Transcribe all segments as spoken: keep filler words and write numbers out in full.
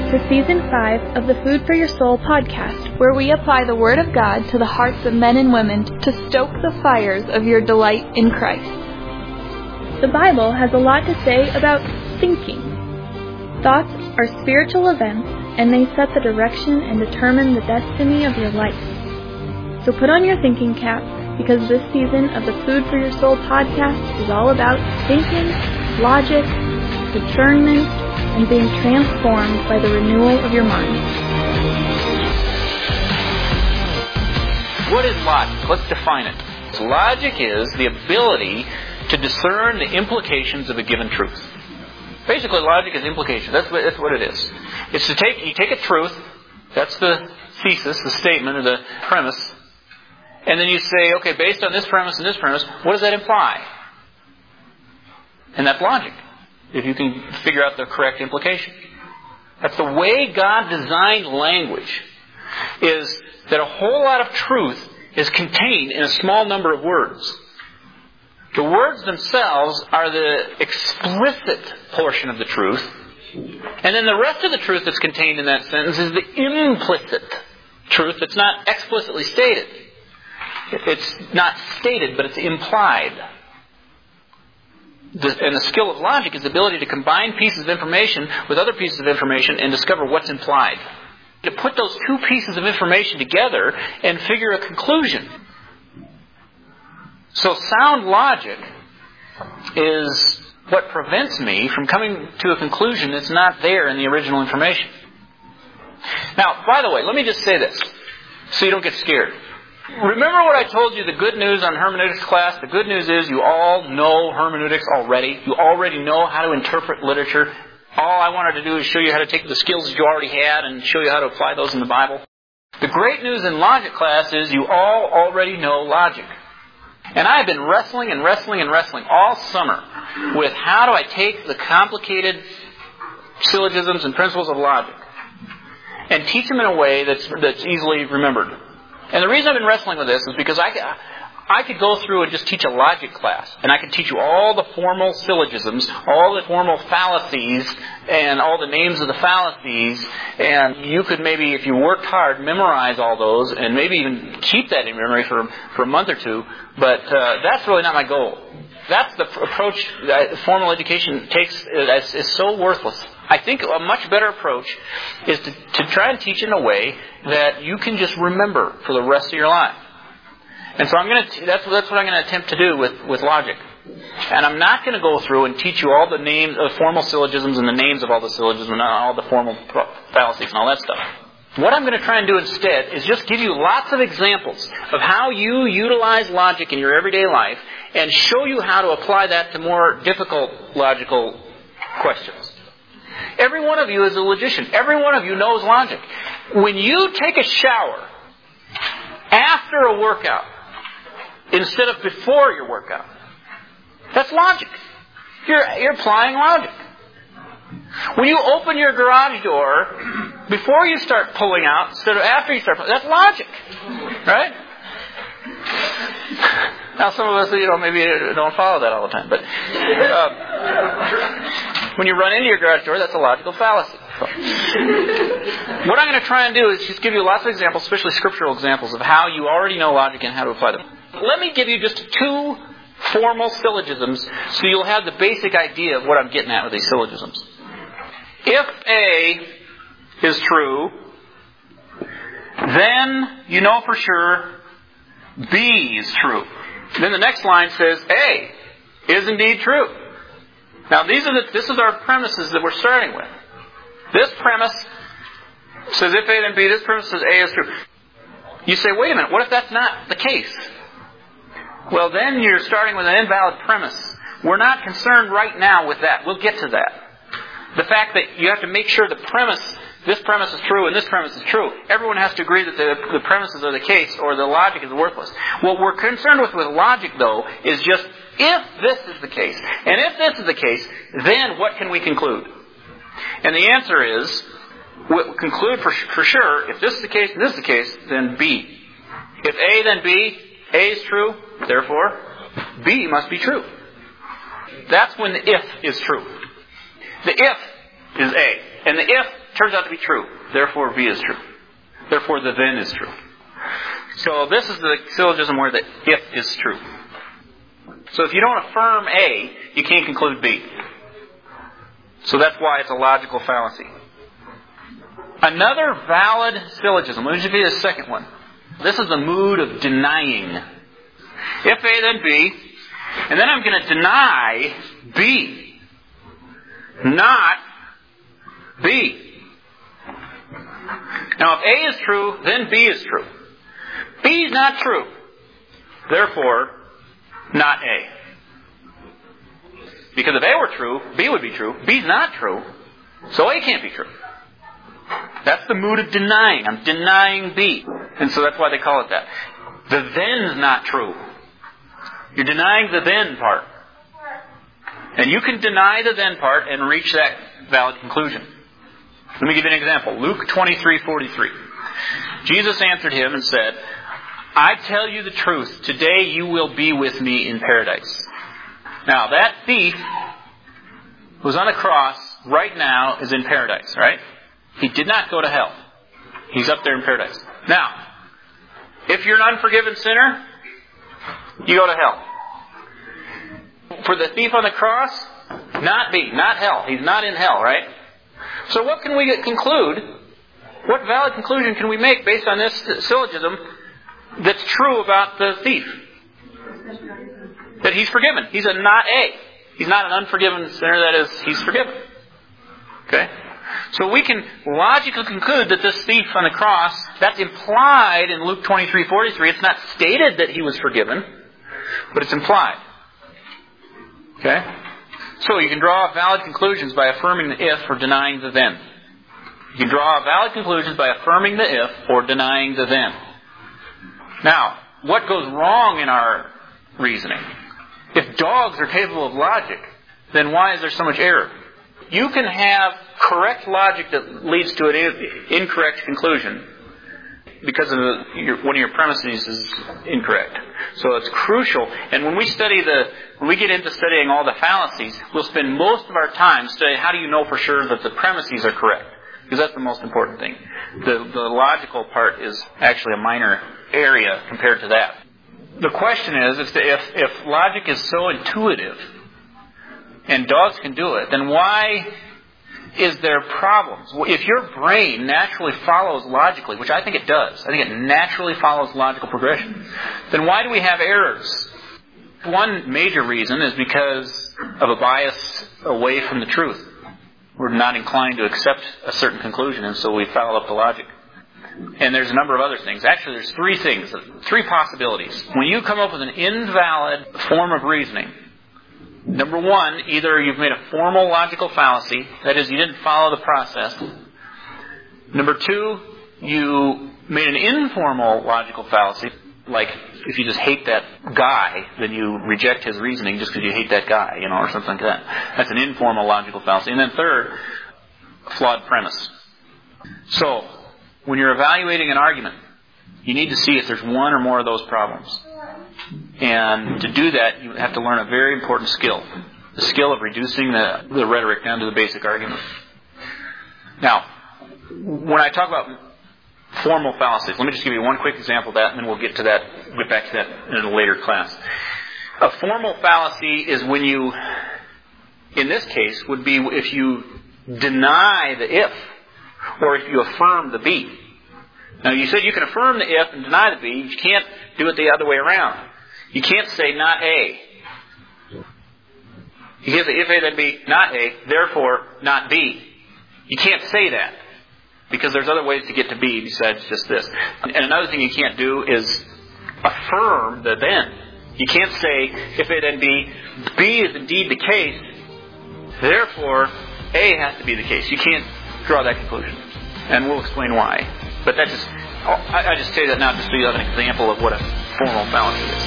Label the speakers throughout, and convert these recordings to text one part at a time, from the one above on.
Speaker 1: to Season five of the Food for Your Soul podcast, where we apply the Word of God to the hearts of men and women to stoke the fires of your delight in Christ. The Bible has a lot to say about thinking. Thoughts are spiritual events, and they set the direction and determine the destiny of your life. So put on your thinking cap, because this season of the Food for Your Soul podcast is all about thinking, logic, discernment, and being transformed by the renewal of your mind.
Speaker 2: What is logic? Let's define it. Logic is the ability to discern the implications of a given truth. Basically, logic is implication. That's what, that's what it is. It's to take, you take a truth, that's the thesis, the statement, or the premise, and then you say, okay, based on this premise and this premise, what does that imply? And that's logic, if you can figure out the correct implication. That's the way God designed language, is that a whole lot of truth is contained in a small number of words. The words themselves are the explicit portion of the truth, and then the rest of the truth that's contained in that sentence is the implicit truth that's not explicitly stated. It's not stated, but it's implied. The, and the skill of logic is the ability to combine pieces of information with other pieces of information and discover what's implied. To put those two pieces of information together and figure a conclusion. So sound logic is what prevents me from coming to a conclusion that's not there in the original information. Now, by the way, let me just say this, so you don't get scared. Remember what I told you, the good news on hermeneutics class? The good news is you all know hermeneutics already. You already know how to interpret literature. All I wanted to do is show you how to take the skills that you already had and show you how to apply those in the Bible. The great news in logic class is you all already know logic. And I have been wrestling and wrestling and wrestling all summer with how do I take the complicated syllogisms and principles of logic and teach them in a way that's that's easily remembered. And the reason I've been wrestling with this is because I, I could go through and just teach a logic class, and I could teach you all the formal syllogisms, all the formal fallacies, and all the names of the fallacies, and you could maybe, if you worked hard, memorize all those, and maybe even keep that in memory for, for a month or two, but uh, that's really not my goal. That's the approach that formal education takes, is, is so worthless. I think a much better approach is to, to try and teach in a way that you can just remember for the rest of your life. And so I'm going to, that's, that's what I'm going to attempt to do with, with logic. And I'm not going to go through and teach you all the names of formal syllogisms and the names of all the syllogisms and all the formal fallacies and all that stuff. What I'm going to try and do instead is just give you lots of examples of how you utilize logic in your everyday life and show you how to apply that to more difficult logical questions. Every one of you is a logician. Every one of you knows logic. When you take a shower after a workout instead of before your workout, that's logic. You're, you're applying logic. When you open your garage door before you start pulling out instead of after you start pulling, that's logic. Right? Now some of us, you know, maybe don't follow that all the time, but uh, when you run into your garage door, that's a logical fallacy. What I'm going to try and do is just give you lots of examples, especially scriptural examples, of how you already know logic and how to apply them. Let me give you just two formal syllogisms so you'll have the basic idea of what I'm getting at with these syllogisms. If A is true, then you know for sure B is true. Then the next line says A is indeed true. Now these are the, this is our premises that we're starting with. This premise says if A then B. This premise says A is true. You say, wait a minute, what if that's not the case? Well, then you're starting with an invalid premise. We're not concerned right now with that. We'll get to that. The fact that you have to make sure the premise, this premise is true and this premise is true. Everyone has to agree that the, the premises are the case or the logic is worthless. What we're concerned with with logic, though, is just if this is the case. And if this is the case, then what can we conclude? And the answer is, we'll conclude for, for sure, if this is the case and this is the case, then B. If A, then B. A is true, therefore B must be true. That's when the if is true. The if is A. And the if turns out to be true. Therefore, B is true. Therefore, the then is true. So this is the syllogism where the if is true. So if you don't affirm A, you can't conclude B. So that's why it's a logical fallacy. Another valid syllogism. Let me just give you the second one. This is the mood of denying. If A, then B. And then I'm going to deny B. Not B. Now if A is true, then B is true. B is not true. Therefore, not A. Because if A were true, B would be true. B is not true, so A can't be true. That's the mood of denying. I'm denying B. And so that's why they call it that. The then's not true. You're denying the then part. And you can deny the then part and reach that valid conclusion. Let me give you an example. Luke twenty-three forty-three. Jesus answered him and said, I tell you the truth, today you will be with me in paradise. Now that thief who's on the cross right now is in paradise, right? He did not go to hell. He's up there in paradise. Now, if you're an unforgiven sinner, you go to hell. For the thief on the cross, not be, not hell. He's not in hell, right? So what can we conclude? What valid conclusion can we make based on this syllogism that's true about the thief? That he's forgiven. He's a not A. He's not an unforgiven sinner, that is, he's forgiven. Okay? So we can logically conclude that this thief on the cross, that's implied in Luke twenty-three forty-three. It's not stated that he was forgiven, but it's implied. Okay? So you can draw valid conclusions by affirming the if or denying the then. You can draw valid conclusions by affirming the if or denying the then. Now, what goes wrong in our reasoning? If dogs are capable of logic, then why is there so much error? You can have correct logic that leads to an incorrect conclusion because of the, your, one of your premises is incorrect. So it's crucial. And when we study the, when we get into studying all the fallacies, we'll spend most of our time studying how do you know for sure that the premises are correct. Because that's the most important thing. The, the logical part is actually a minor area compared to that. The question is, if, the, if, if logic is so intuitive, and dogs can do it, then why is there problems? If your brain naturally follows logically, which I think it does, I think it naturally follows logical progression, then why do we have errors? One major reason is because of a bias away from the truth. We're not inclined to accept a certain conclusion, and so we foul up the logic. And there's a number of other things. Actually, there's three things, three possibilities. When you come up with an invalid form of reasoning, number one, either you've made a formal logical fallacy, that is, you didn't follow the process. Number two, you made an informal logical fallacy, like if you just hate that guy, then you reject his reasoning just because you hate that guy, you know, or something like that. That's an informal logical fallacy. And then third, a flawed premise. So, when you're evaluating an argument, you need to see if there's one or more of those problems. And to do that, you have to learn a very important skill. The skill of reducing the, the rhetoric down to the basic argument. Now, when I talk about formal fallacies, let me just give you one quick example of that, and then we'll get to that, get back to that in a later class. A formal fallacy is when you, in this case, would be if you deny the if, or if you affirm the B. Now, you said you can affirm the if and deny the B. You can't do it the other way around. You can't say not A. You can't say if A then B, not A, therefore not B. You can't say that. Because there's other ways to get to B besides just this. And another thing you can't do is affirm the then. You can't say if A then B, B is indeed the case, therefore A has to be the case. You can't draw that conclusion. And we'll explain why. But that just, I just say that now just so you have an example of what a formal fallacy is.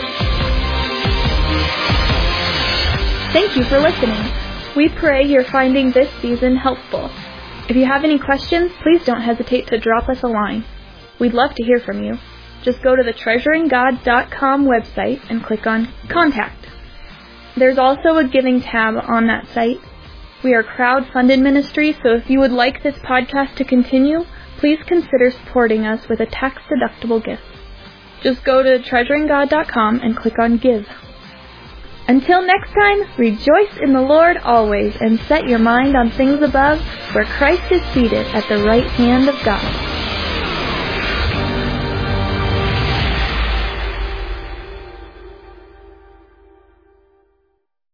Speaker 1: Thank you for listening. We pray you're finding this season helpful. If you have any questions, please don't hesitate to drop us a line. We'd love to hear from you. Just go to the treasuring god dot com website and click on Contact. There's also a Giving tab on that site. We are crowd-funded ministry, so if you would like this podcast to continue, please consider supporting us with a tax-deductible gift. Just go to treasuring god dot com and click on Give. Until next time, rejoice in the Lord always and set your mind on things above, where Christ is seated at the right hand of God.